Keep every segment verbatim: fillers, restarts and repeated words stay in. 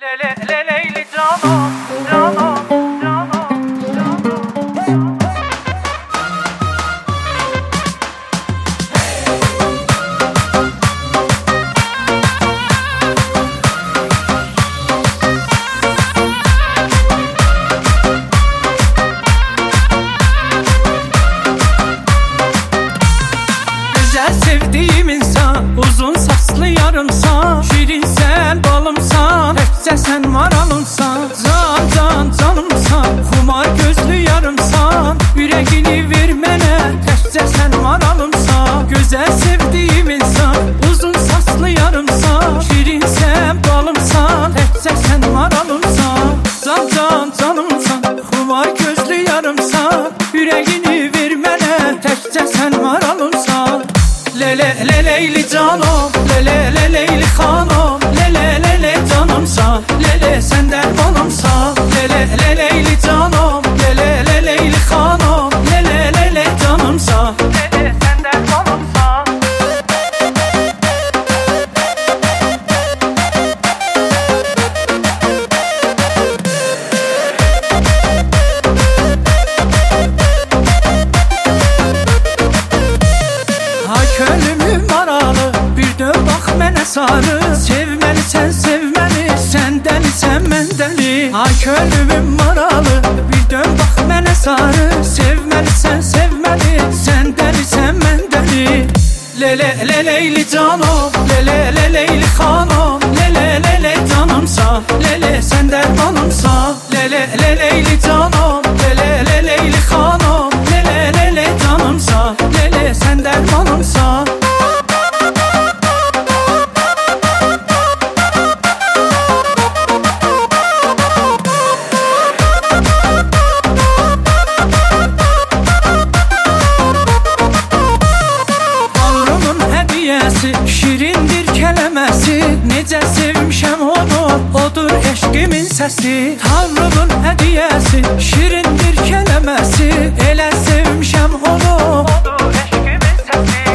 Lele lele leyli canım, canım, canım, canım. Güzel sevdiğim insan, uzun saçlı yarımsan, şirinsen balımsan, hepse sen var alımsan. Can can canımsan, kumar gözlü yarımsan, yüreğini vermene, hepse sen var alımsan. Güzel sevdiğim insan, uzun saçlı yarımsan, şirinsen balımsan, hepse sen var alımsan. Can can canımsan, kumar gözlü yarımsan, yüreğini vermene, hepse sen var alımsan. Lele lele leyli canım, lele lele leyli hanım, lele lele canımsan, lele sen dermanımsan. Lele lele leyli canım, lele lele leyli hanım, lele lele canımsan, lele sen dermanımsan. Ay könlümün maralı, bir dön bak mene sarı. Sevmeli sen sevmeli, sen deli sen ben deli. Ay könlümün maralı, bir dön bak mene sarı. Sevmeli sen sevmeli, sen deli sen ben deli. Lele lele leyli canım, lele lele leyli hanım, lele lele canımsa, lele sen dermanımsa. Lele lele leyli canım, lele lele leyli hanım, lele lele canımsa, lele sen dermanımsa. Şirindir kələməsi, necə sevmişəm onu, odur eşqimin səsi. Tanrımın hədiyəsi, şirindir kələməsi, elə sevmişəm onu, odur eşqimin səsi.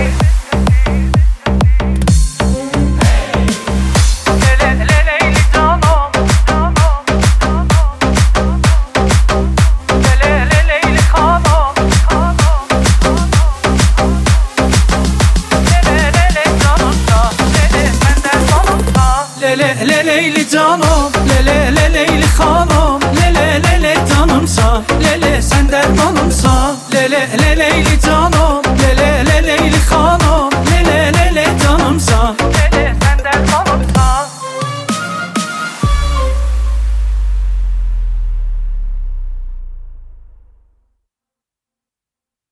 Lele lele leyli canım, canım, canım. Lele lele leyli hanım, hanım, hanım. Lele lele leyli canım, lele lele leyli hanım, lele lele canımsa, lele sen dermanımsa. Lele lele leyli